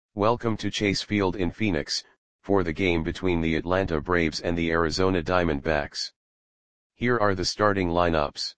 Welcome to Chase Field in Phoenix, for the game between the Atlanta Braves and the Arizona Diamondbacks. Here are the starting lineups.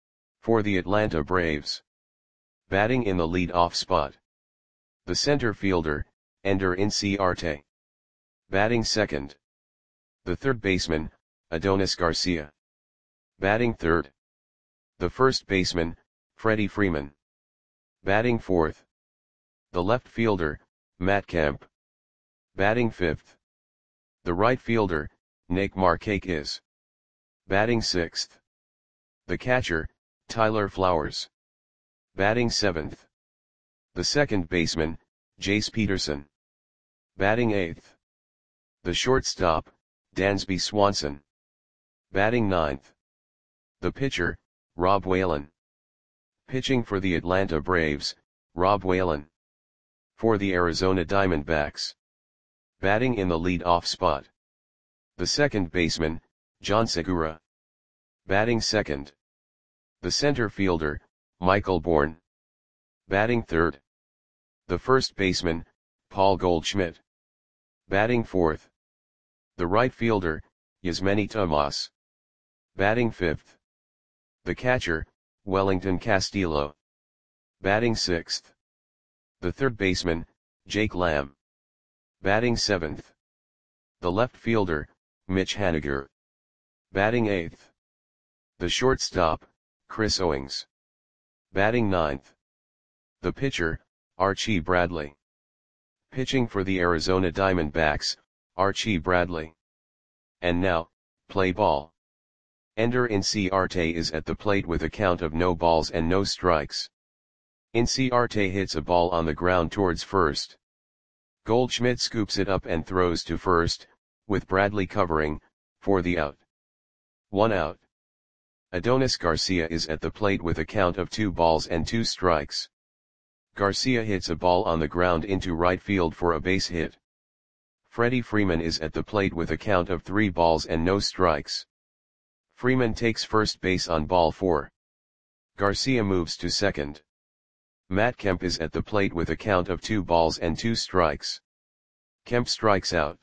For the Atlanta Braves. Batting in the lead-off spot. The center fielder, Ender Inciarte. Batting second. The third baseman, Adonis Garcia. Batting third. The first baseman, Freddie Freeman. Batting fourth. The left fielder, Matt Kemp. Batting fifth. The right fielder, Nick Markakis. Batting sixth. The catcher, Tyler Flowers. Batting seventh. The second baseman, Jace Peterson. Batting eighth. The shortstop, Dansby Swanson. Batting ninth. The pitcher, Rob Whalen. Pitching for the Atlanta Braves, Rob Whalen. For the Arizona Diamondbacks. Batting in the lead-off spot. The second baseman, John Segura. Batting second. The center fielder, Michael Bourn. Batting third. The first baseman, Paul Goldschmidt. Batting fourth. The right fielder, Yasmany Tomas. Batting fifth. The catcher, Wellington Castillo. Batting sixth. The third baseman, Jake Lamb. Batting seventh. The left fielder, Mitch Haniger. Batting eighth. The shortstop, Chris Owings. Batting ninth. The pitcher, Archie Bradley. Pitching for the Arizona Diamondbacks, Archie Bradley. And now, play ball. Ender Inciarte is at the plate with a count of no balls and no strikes. Inciarte hits a ball on the ground towards first. Goldschmidt scoops it up and throws to first, with Bradley covering, for the out. 1 out. Adonis Garcia is at the plate with a count of 2 balls and 2 strikes. Garcia hits a ball on the ground into right field for a base hit. Freddie Freeman is at the plate with a count of 3 balls and no strikes. Freeman takes first base on ball 4. Garcia moves to second. Matt Kemp is at the plate with a count of 2 balls and 2 strikes. Kemp strikes out.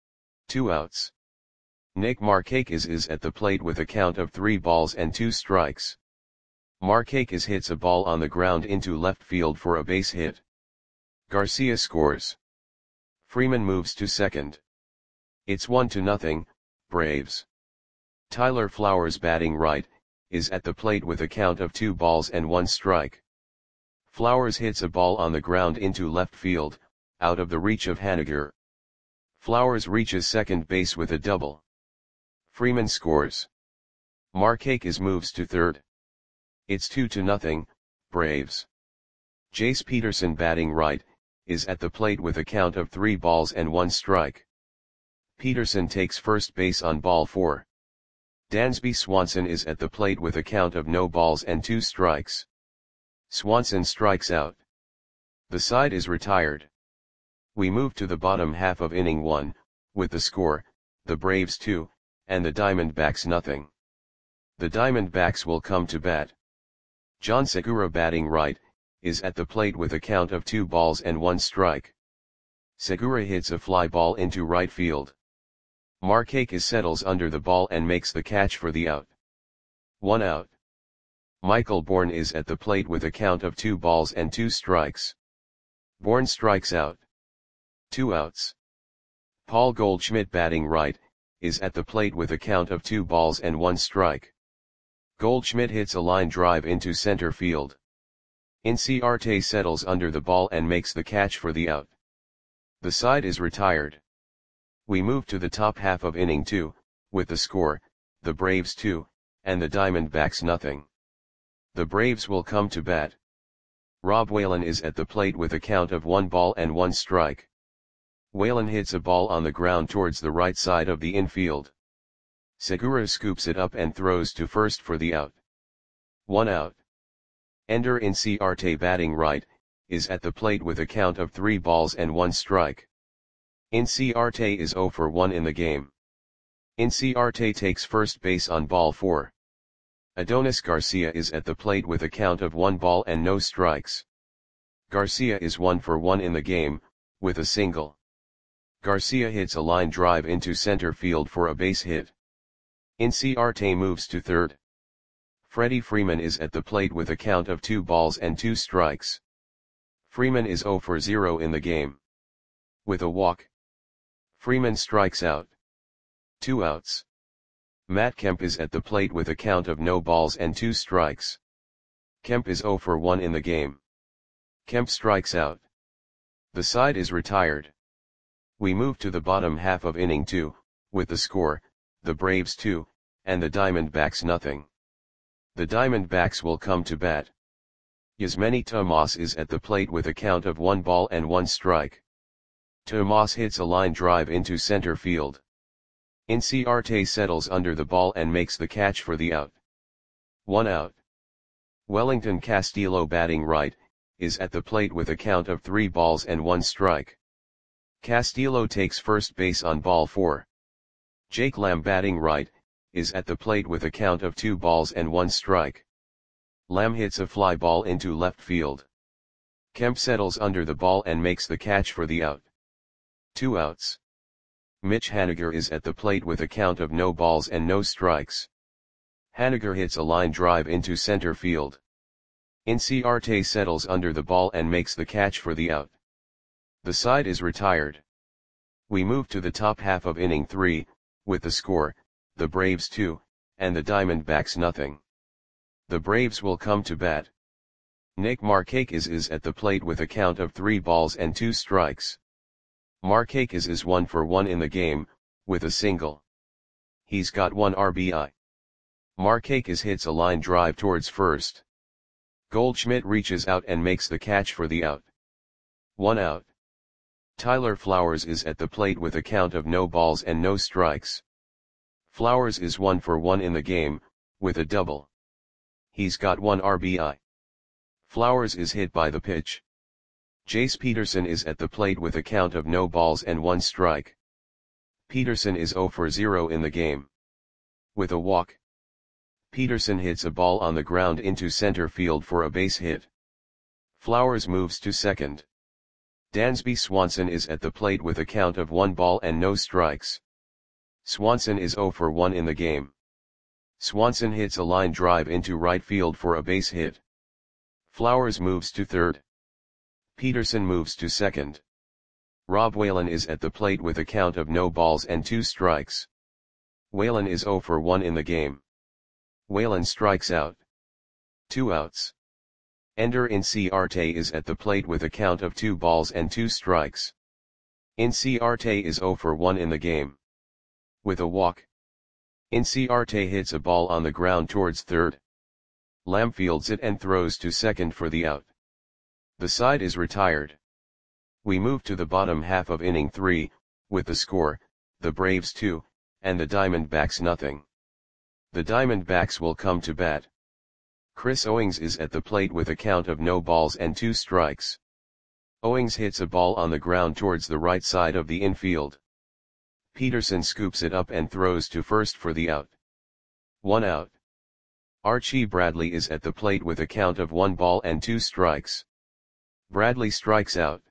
2 outs. Nick Markakis is at the plate with a count of 3 balls and 2 strikes. Markakis hits a ball on the ground into left field for a base hit. Garcia scores. Freeman moves to second. It's 1-0, Braves. Tyler Flowers, batting right, is at the plate with a count of 2 balls and 1 strike. Flowers hits a ball on the ground into left field, out of the reach of Haniger. Flowers reaches second base with a double. Freeman scores. Markakis moves to third. It's 2-0, Braves. Jace Peterson, batting right, is at the plate with a count of 3 balls and 1 strike. Peterson takes first base on ball 4. Dansby Swanson is at the plate with a count of no balls and 2 strikes. Swanson strikes out. The side is retired. We move to the bottom half of inning 1, with the score, the Braves 2, and the Diamondbacks 0. The Diamondbacks will come to bat. John Segura, batting right, is at the plate with a count of 2 balls and 1 strike. Segura hits a fly ball into right field. Markakis settles under the ball and makes the catch for the out. 1 out. Michael Bourn is at the plate with a count of 2 balls and 2 strikes. Bourn strikes out. 2 outs. Paul Goldschmidt, batting right, is at the plate with a count of 2 balls and 1 strike. Goldschmidt hits a line drive into center field. Inciarte settles under the ball and makes the catch for the out. The side is retired. We move to the top half of inning 2, with the score, the Braves 2, and the Diamondbacks 0. The Braves will come to bat. Rob Whalen is at the plate with a count of 1 ball and 1 strike. Whalen hits a ball on the ground towards the right side of the infield. Segura scoops it up and throws to first for the out. 1 out. Ender Inciarte, batting right, is at the plate with a count of 3 balls and 1 strike. Inciarte is 0 for 1 in the game. Inciarte takes first base on ball 4. Adonis Garcia is at the plate with a count of 1 ball and no strikes. Garcia is 1 for 1 in the game, with a single. Garcia hits a line drive into center field for a base hit. Inciarte moves to third. Freddie Freeman is at the plate with a count of 2 balls and 2 strikes. Freeman is 0 for 0 in the game. With a walk, Freeman strikes out. 2 outs. Matt Kemp is at the plate with a count of no balls and 2 strikes. Kemp is 0 for 1 in the game. Kemp strikes out. The side is retired. We move to the bottom half of inning 2, with the score, the Braves 2, and the Diamondbacks nothing. The Diamondbacks will come to bat. Yasmany Tomas is at the plate with a count of 1 ball and 1 strike. Tomas hits a line drive into center field. Inciarte settles under the ball and makes the catch for the out. 1 out. Wellington Castillo, batting right, is at the plate with a count of 3 balls and 1 strike. Castillo takes first base on ball 4. Jake Lamb, batting right, is at the plate with a count of 2 balls and 1 strike. Lamb hits a fly ball into left field. Kemp settles under the ball and makes the catch for the out. 2 outs. Mitch Haniger is at the plate with a count of no balls and no strikes. Haniger hits a line drive into center field. Inciarte settles under the ball and makes the catch for the out. The side is retired. We move to the top half of inning 3, with the score, the Braves 2, and the Diamondbacks nothing. The Braves will come to bat. Nick Markakis is at the plate with a count of 3 balls and 2 strikes. Markakis is 1 for 1 in the game, with a single. He's got 1 RBI. Markakis hits a line drive towards first. Goldschmidt reaches out and makes the catch for the out. 1 out. Tyler Flowers is at the plate with a count of no balls and no strikes. Flowers is 1 for 1 in the game, with a double. He's got 1 RBI. Flowers is hit by the pitch. Jace Peterson is at the plate with a count of no balls and 1 strike. Peterson is 0 for 0 in the game. With a walk, Peterson hits a ball on the ground into center field for a base hit. Flowers moves to second. Dansby Swanson is at the plate with a count of 1 ball and no strikes. Swanson is 0 for 1 in the game. Swanson hits a line drive into right field for a base hit. Flowers moves to third. Peterson moves to second. Rob Whalen is at the plate with a count of no balls and 2 strikes. Whalen is 0 for 1 in the game. Whalen strikes out. 2 outs. Ender Inciarte is at the plate with a count of 2 balls and 2 strikes. Inciarte is 0 for 1 in the game. With a walk, Inciarte hits a ball on the ground towards third. Lamb fields it and throws to second for the out. The side is retired. We move to the bottom half of inning 3, with the score, the Braves 2, and the Diamondbacks nothing. The Diamondbacks will come to bat. Chris Owings is at the plate with a count of no balls and 2 strikes. Owings hits a ball on the ground towards the right side of the infield. Peterson scoops it up and throws to first for the out. 1 out. Archie Bradley is at the plate with a count of 1 ball and 2 strikes. Bradley strikes out.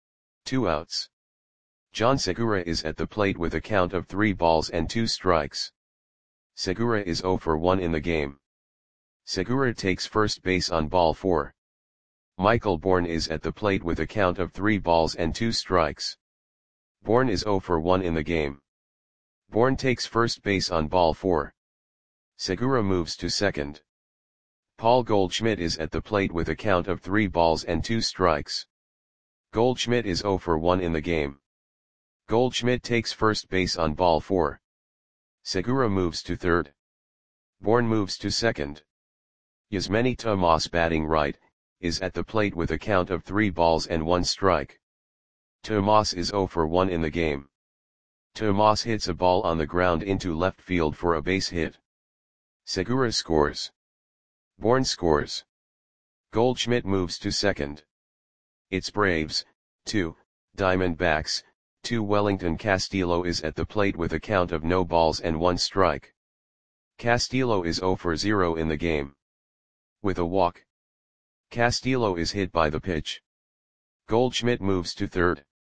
2 outs. John Segura is at the plate with a count of 3 balls and 2 strikes. Segura is 0 for 1 in the game. Segura takes first base on ball 4. Michael Bourne is at the plate with a count of 3 balls and 2 strikes. Bourne is 0 for 1 in the game. Bourne takes first base on ball 4. Segura moves to second. Paul Goldschmidt is at the plate with a count of 3 balls and 2 strikes. Goldschmidt is 0 for 1 in the game. Goldschmidt takes first base on ball 4. Segura moves to third. Bourne moves to second. Yasmany Tomas, batting right, is at the plate with a count of 3 balls and 1 strike. Tomas is 0 for 1 in the game. Tomas hits a ball on the ground into left field for a base hit. Segura scores. Bourne scores. Goldschmidt moves to second. It's Braves, 2, Diamondbacks, 2. Wellington Castillo is at the plate with a count of no balls and 1 strike. Castillo is 0 for 0 in the game. With a walk, Castillo is hit by the pitch. Goldschmidt moves to third.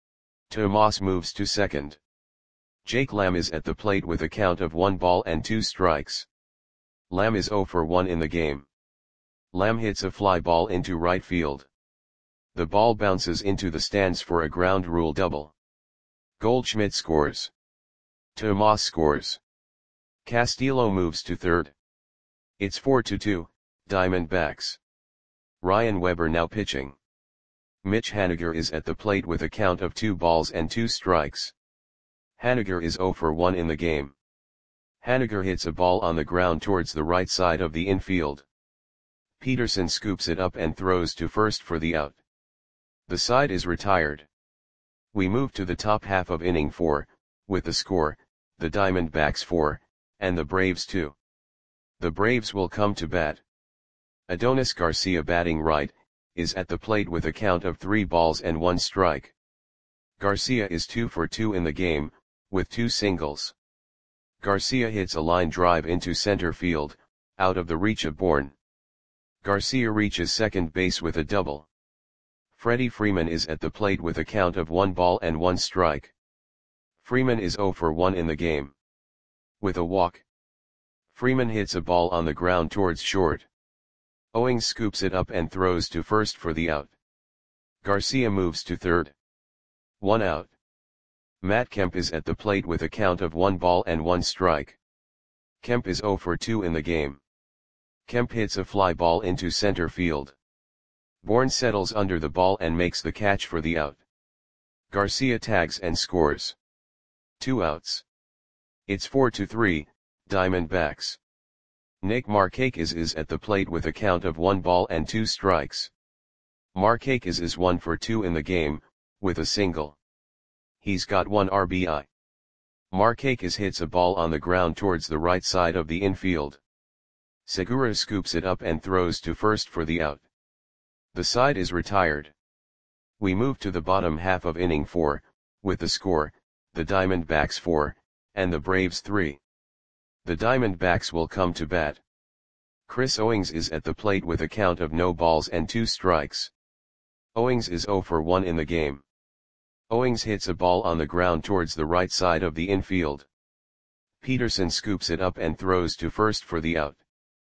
Tomas moves to second. Jake Lamb is at the plate with a count of 1 ball and 2 strikes. Lamb is 0 for 1 in the game. Lamb hits a fly ball into right field. The ball bounces into the stands for a ground rule double. Goldschmidt scores. Tomas scores. Castillo moves to third. It's 4-2, Diamondbacks. Ryan Weber now pitching. Mitch Haniger is at the plate with a count of 2 balls and 2 strikes. Haniger is 0 for 1 in the game. Haniger hits a ball on the ground towards the right side of the infield. Peterson scoops it up and throws to first for the out. The side is retired. We move to the top half of inning 4, with the score, the Diamondbacks 4, and the Braves 2. The Braves will come to bat. Adonis Garcia, batting right, is at the plate with a count of 3 balls and 1 strike. Garcia is 2 for 2 in the game, with 2 singles. Garcia hits a line drive into center field, out of the reach of Bourne. Garcia reaches second base with a double. Freddie Freeman is at the plate with a count of 1 ball and 1 strike. Freeman is 0 for 1 in the game. With a walk. Freeman hits a ball on the ground towards short. Owings scoops it up and throws to first for the out. Garcia moves to third. 1 out. Matt Kemp is at the plate with a count of 1 ball and 1 strike. Kemp is 0 for 2 in the game. Kemp hits a fly ball into center field. Bourne settles under the ball and makes the catch for the out. Garcia tags and scores. 2 outs. It's 4-3, Diamondbacks. Nick Markakis is at the plate with a count of 1 ball and 2 strikes. Markakis is 1 for 2 in the game, with a single. He's got 1 RBI. Markakis hits a ball on the ground towards the right side of the infield. Segura scoops it up and throws to first for the out. The side is retired. We move to the bottom half of inning 4, with the score, the Diamondbacks 4, and the Braves 3. The Diamondbacks will come to bat. Chris Owings is at the plate with a count of no balls and 2 strikes. Owings is 0 for 1 in the game. Owings hits a ball on the ground towards the right side of the infield. Peterson scoops it up and throws to first for the out.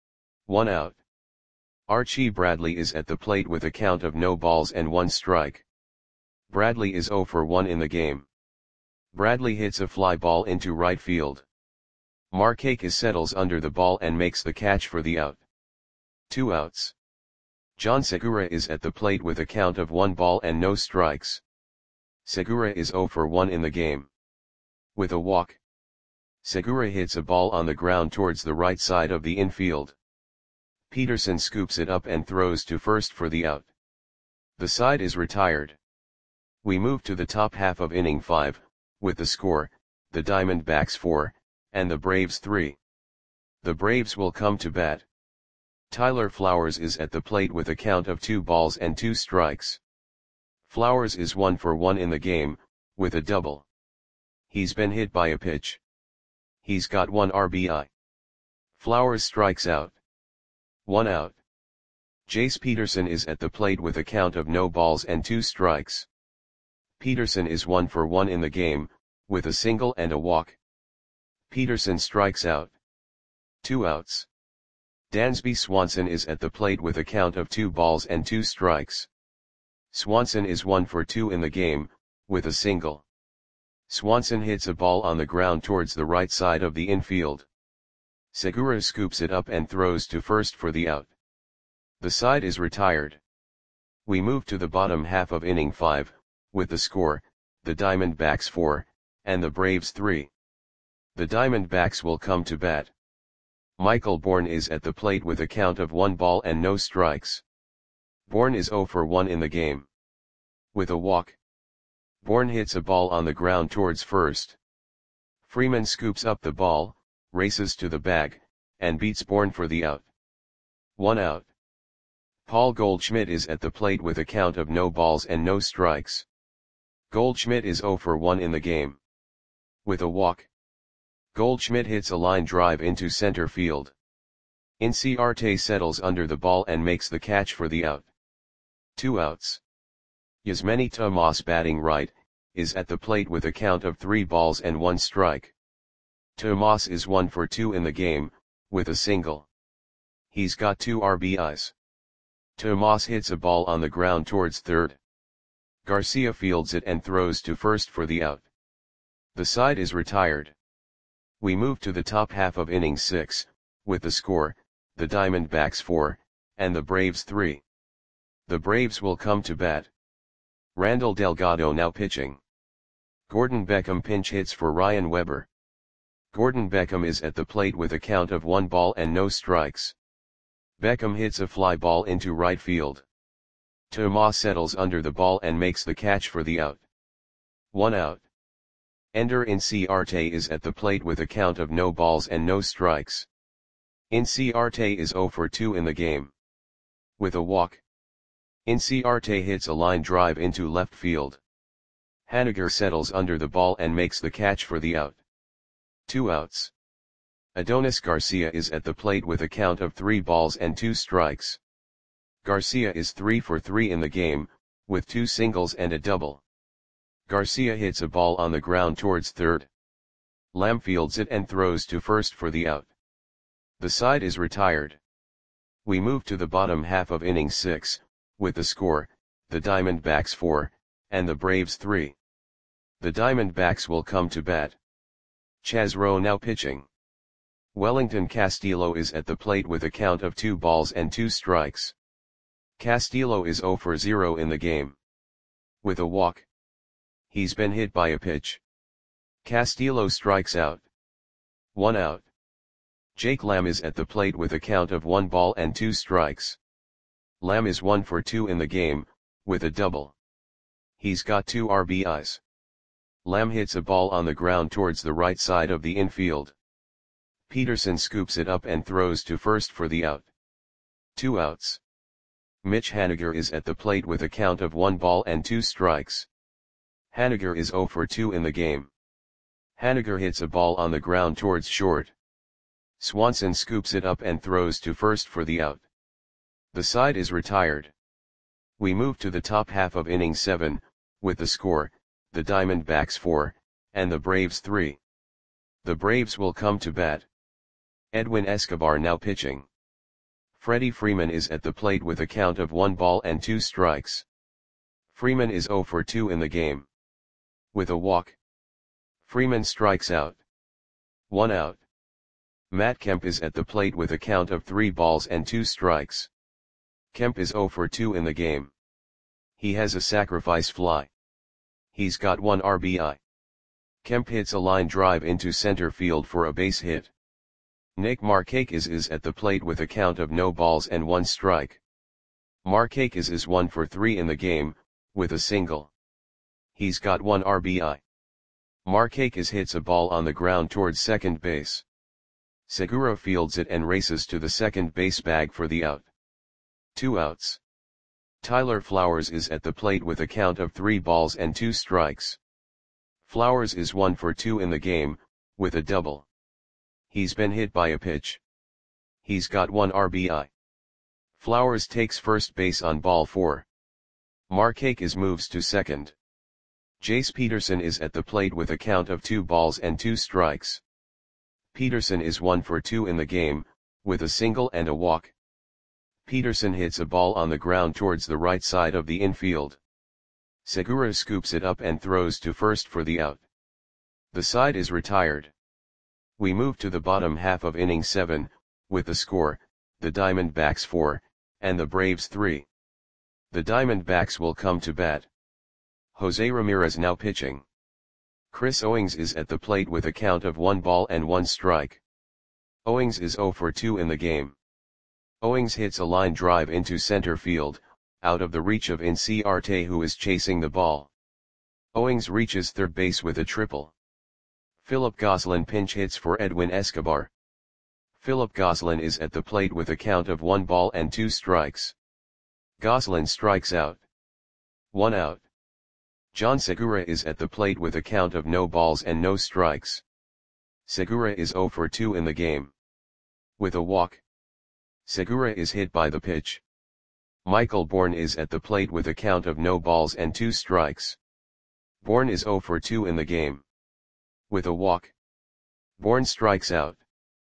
1 out. Archie Bradley is at the plate with a count of no balls and 1 strike. Bradley is 0 for 1 in the game. Bradley hits a fly ball into right field. Markakis settles under the ball and makes the catch for the out. 2 outs. John Segura is at the plate with a count of 1 ball and no strikes. Segura is 0 for 1 in the game. With a walk. Segura hits a ball on the ground towards the right side of the infield. Peterson scoops it up and throws to first for the out. The side is retired. We move to the top half of inning 5, with the score, the Diamondbacks 4, and the Braves 3. The Braves will come to bat. Tyler Flowers is at the plate with a count of 2 balls and 2 strikes. Flowers is 1 for 1 in the game, with a double. He's been hit by a pitch. He's got 1 RBI. Flowers strikes out. 1 out. Jace Peterson is at the plate with a count of no balls and 2 strikes. Peterson is 1 for 1 in the game, with a single and a walk. Peterson strikes out. 2 outs. Dansby Swanson is at the plate with a count of 2 balls and 2 strikes. Swanson is 1 for 2 in the game, with a single. Swanson hits a ball on the ground towards the right side of the infield. Segura scoops it up and throws to first for the out. The side is retired. We move to the bottom half of inning 5, with the score, the Diamondbacks 4, and the Braves 3. The Diamondbacks will come to bat. Michael Bourne is at the plate with a count of 1 ball and no strikes. Bourne is 0 for 1 in the game. With a walk. Bourne hits a ball on the ground towards first. Freeman scoops up the ball, races to the bag, and beats Bourne for the out. 1 out. Paul Goldschmidt is at the plate with a count of no balls and no strikes. Goldschmidt is 0 for 1 in the game. With a walk. Goldschmidt hits a line drive into center field. Inciarte settles under the ball and makes the catch for the out. 2 outs. Yasmany Tomas, batting right, is at the plate with a count of 3 balls and 1 strike. Tomas is 1 for 2 in the game, with a single. He's got 2 RBIs. Tomas hits a ball on the ground towards third. Garcia fields it and throws to first for the out. The side is retired. We move to the top half of inning 6, with the score, the Diamondbacks 4, and the Braves 3. The Braves will come to bat. Randall Delgado now pitching. Gordon Beckham pinch hits for Ryan Weber. Gordon Beckham is at the plate with a count of 1 ball and no strikes. Beckham hits a fly ball into right field. Tomas settles under the ball and makes the catch for the out. 1 out. Ender Inciarte is at the plate with a count of no balls and no strikes. Inciarte is 0 for 2 in the game. With a walk. Inciarte hits a line drive into left field. Haniger settles under the ball and makes the catch for the out. 2 outs. Adonis Garcia is at the plate with a count of 3 balls and 2 strikes. Garcia is 3 for 3 in the game, with 2 singles and a double. Garcia hits a ball on the ground towards third. Lamb fields it and throws to first for the out. The side is retired. We move to the bottom half of inning 6, with the score, the Diamondbacks 4, and the Braves 3. The Diamondbacks will come to bat. Chaz Rowe now pitching. Wellington Castillo is at the plate with a count of 2 balls and 2 strikes. Castillo is 0 for 0 in the game. With a walk. He's been hit by a pitch. Castillo strikes out. 1 out. Jake Lamb is at the plate with a count of 1 ball and 2 strikes. Lamb is 1 for 2 in the game, with a double. He's got 2 RBIs. Lamb hits a ball on the ground towards the right side of the infield. Peterson scoops it up and throws to first for the out. 2 outs. Mitch Haniger is at the plate with a count of 1 ball and 2 strikes. Haniger is 0 for 2 in the game. Haniger hits a ball on the ground towards short. Swanson scoops it up and throws to first for the out. The side is retired. We move to the top half of inning 7, with the score, the Diamondbacks 4, and the Braves 3. The Braves will come to bat. Edwin Escobar now pitching. Freddie Freeman is at the plate with a count of 1 ball and 2 strikes. Freeman is 0 for 2 in the game. With a walk. Freeman strikes out. 1 out. Matt Kemp is at the plate with a count of 3 balls and 2 strikes. Kemp is 0 for 2 in the game. He has a sacrifice fly. He's got 1 RBI. Kemp hits a line drive into center field for a base hit. Nick Markakis is at the plate with a count of no balls and 1 strike. Markakis is 1 for 3 in the game, with a single. He's got 1 RBI. Markakis hits a ball on the ground towards second base. Segura fields it and races to the second base bag for the out. 2 outs. Tyler Flowers is at the plate with a count of 3 balls and 2 strikes. Flowers is 1 for 2 in the game, with a double. He's been hit by a pitch. He's got 1 RBI. Flowers takes first base on ball 4. Markakis moves to second. Jace Peterson is at the plate with a count of 2 balls and 2 strikes. Peterson is 1 for 2 in the game, with a single and a walk. Peterson hits a ball on the ground towards the right side of the infield. Segura scoops it up and throws to first for the out. The side is retired. We move to the bottom half of inning 7, with the score, the Diamondbacks 4, and the Braves 3. The Diamondbacks will come to bat. Jose Ramirez now pitching. Chris Owings is at the plate with a count of 1 ball and 1 strike. Owings is 0 for 2 in the game. Owings hits a line drive into center field, out of the reach of Inciarte, who is chasing the ball. Owings reaches third base with a triple. Philip Gosselin pinch hits for Edwin Escobar. Philip Gosselin is at the plate with a count of 1 ball and 2 strikes. Gosselin strikes out. 1 out. John Segura is at the plate with a count of no balls and no strikes. Segura is 0 for 2 in the game. With a walk. Segura is hit by the pitch. Michael Bourne is at the plate with a count of no balls and 2 strikes. Bourne is 0 for 2 in the game. With a walk. Bourne strikes out.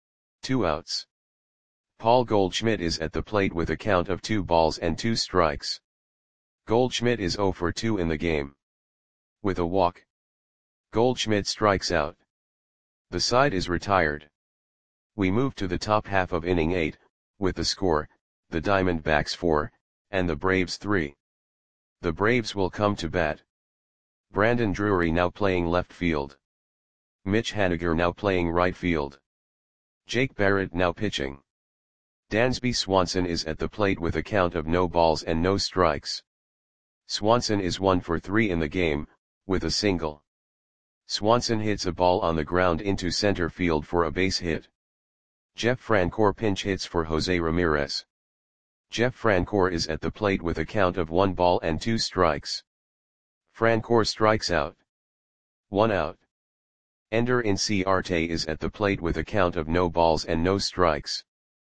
2 outs. Paul Goldschmidt is at the plate with a count of 2 balls and 2 strikes. Goldschmidt is 0 for 2 in the game. With a walk. Goldschmidt strikes out. The side is retired. We move to the top half of inning 8, with the score, the Diamondbacks 4, and the Braves 3. The Braves will come to bat. Brandon Drury now playing left field. Mitch Haniger now playing right field. Jake Barrett now pitching. Dansby Swanson is at the plate with a count of no balls and no strikes. Swanson is 1 for 3 in the game, with a single. Swanson hits a ball on the ground into center field for a base hit. Jeff Francoeur pinch hits for Jose Ramirez. Jeff Francoeur is at the plate with a count of 1 ball and 2 strikes. Francoeur strikes out. 1 out. Ender Inciarte is at the plate with a count of no balls and no strikes.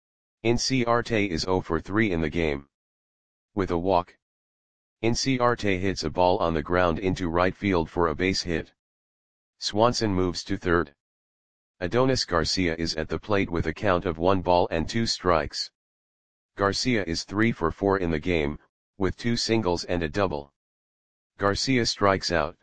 Inciarte is 0 for 3 in the game. With a walk. Inciarte hits a ball on the ground into right field for a base hit. Swanson moves to third. Adonis Garcia is at the plate with a count of 1 ball and 2 strikes. Garcia is 3 for 4 in the game, with 2 singles and a double. Garcia strikes out.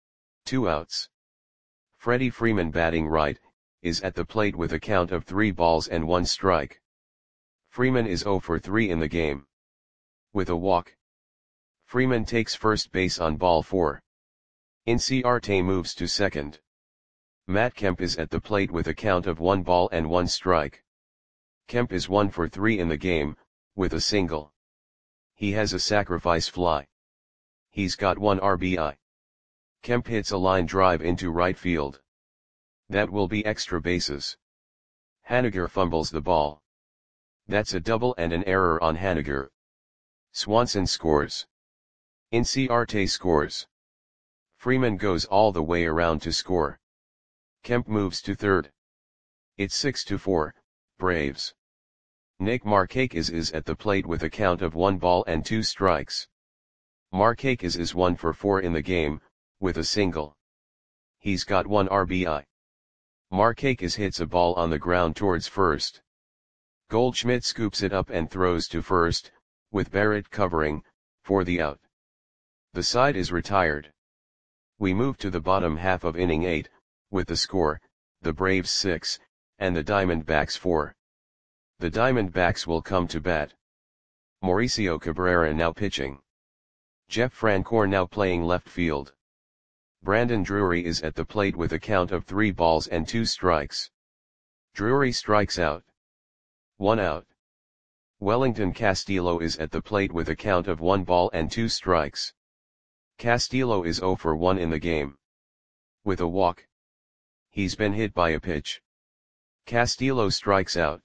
2 outs. Freddie Freeman batting right, is at the plate with a count of 3 balls and 1 strike. Freeman is 0 for 3 in the game. With a walk. Freeman takes first base on ball 4. Inciarte moves to second. Matt Kemp is at the plate with a count of 1 ball and 1 strike. Kemp is 1 for 3 in the game, with a single. He has a sacrifice fly. He's got 1 RBI. Kemp hits a line drive into right field. That will be extra bases. Haniger fumbles the ball. That's a double and an error on Haniger. Swanson scores. Inciarte scores. Freeman goes all the way around to score. Kemp moves to third. It's 6-4, Braves. Nick Markakis is at the plate with a count of 1 ball and 2 strikes. Markakis is 1 for 4 in the game, with a single. He's got 1 RBI. Markakis hits a ball on the ground towards first. Goldschmidt scoops it up and throws to first, with Barrett covering, for the out. The side is retired. We move to the bottom half of inning 8, with the score, the Braves 6, and the Diamondbacks 4. The Diamondbacks will come to bat. Mauricio Cabrera now pitching. Jeff Francoeur now playing left field. Brandon Drury is at the plate with a count of 3 balls and 2 strikes. Drury strikes out. 1 out. Wellington Castillo is at the plate with a count of 1 ball and 2 strikes. Castillo is 0 for 1 in the game. With a walk. He's been hit by a pitch. Castillo strikes out.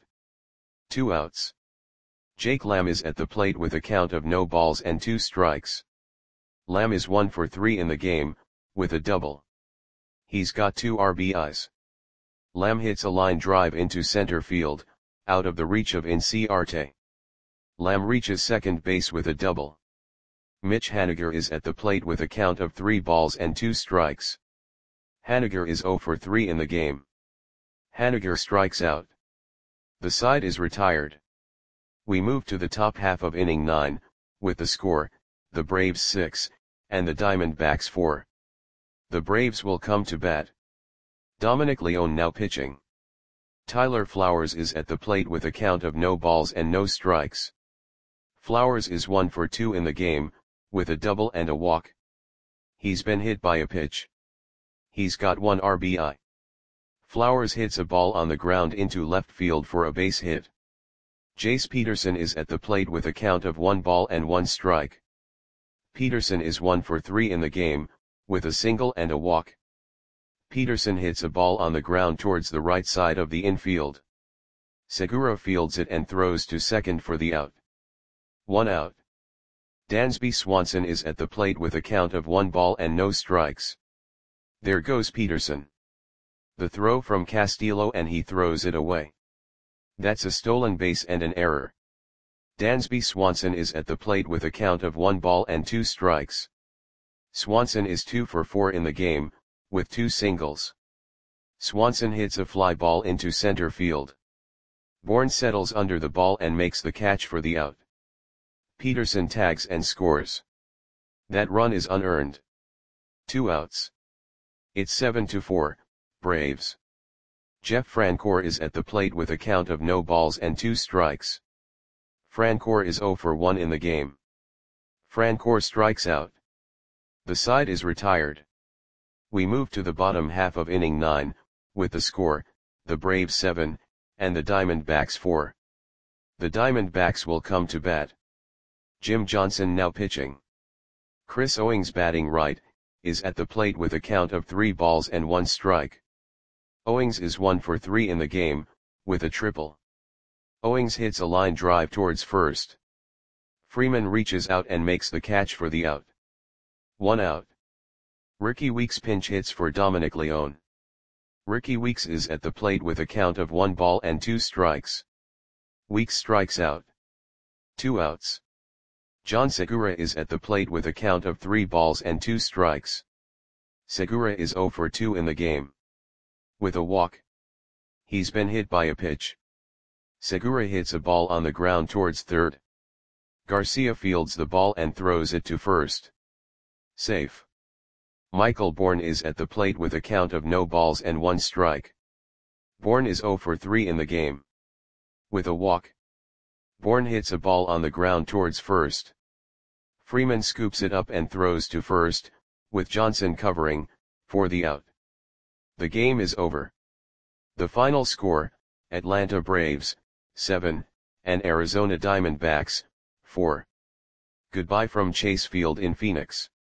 2 outs. Jake Lamb is at the plate with a count of no balls and 2 strikes. Lamb is 1 for 3 in the game, with a double. He's got 2 RBIs. Lamb hits a line drive into center field, out of the reach of Inciarte. Lamb reaches second base with a double. Mitch Haniger is at the plate with a count of 3 balls and 2 strikes. Haniger is 0 for 3 in the game. Haniger strikes out. The side is retired. We move to the top half of inning 9, with the score, the Braves 6, and the Diamondbacks 4. The Braves will come to bat. Dominic Leone now pitching. Tyler Flowers is at the plate with a count of no balls and no strikes. Flowers is 1 for 2 in the game, with a double and a walk. He's been hit by a pitch. He's got 1 RBI. Flowers hits a ball on the ground into left field for a base hit. Jace Peterson is at the plate with a count of 1 ball and 1 strike. Peterson is 1 for 3 in the game, with a single and a walk. Peterson hits a ball on the ground towards the right side of the infield. Segura fields it and throws to second for the out. 1 out. Dansby Swanson is at the plate with a count of 1 ball and no strikes. There goes Peterson. The throw from Castillo and he throws it away. That's a stolen base and an error. Dansby Swanson is at the plate with a count of 1 ball and 2 strikes. Swanson is 2 for 4 in the game, with 2 singles. Swanson hits a fly ball into center field. Bourne settles under the ball and makes the catch for the out. Peterson tags and scores. That run is unearned. 2 outs. It's 7-4, Braves. Jeff Francoeur is at the plate with a count of no balls and 2 strikes. Francoeur is 0 for 1 in the game. Francoeur strikes out. The side is retired. We move to the bottom half of inning 9, with the score, the Braves 7, and the Diamondbacks 4. The Diamondbacks will come to bat. Jim Johnson now pitching. Chris Owings batting right, is at the plate with a count of 3 balls and 1 strike. Owings is 1 for 3 in the game, with a triple. Owings hits a line drive towards first. Freeman reaches out and makes the catch for the out. 1 out. Ricky Weeks pinch hits for Dominic Leone. Ricky Weeks is at the plate with a count of 1 ball and 2 strikes. Weeks strikes out. 2 outs. John Segura is at the plate with a count of 3 balls and 2 strikes. Segura is 0 for 2 in the game. With a walk. He's been hit by a pitch. Segura hits a ball on the ground towards third. Garcia fields the ball and throws it to first. Safe. Michael Bourne is at the plate with a count of no balls and 1 strike. Bourne is 0 for 3 in the game. With a walk. Bourne hits a ball on the ground towards first. Freeman scoops it up and throws to first, with Johnson covering, for the out. The game is over. The final score, Atlanta Braves, 7, and Arizona Diamondbacks, 4. Goodbye from Chase Field in Phoenix.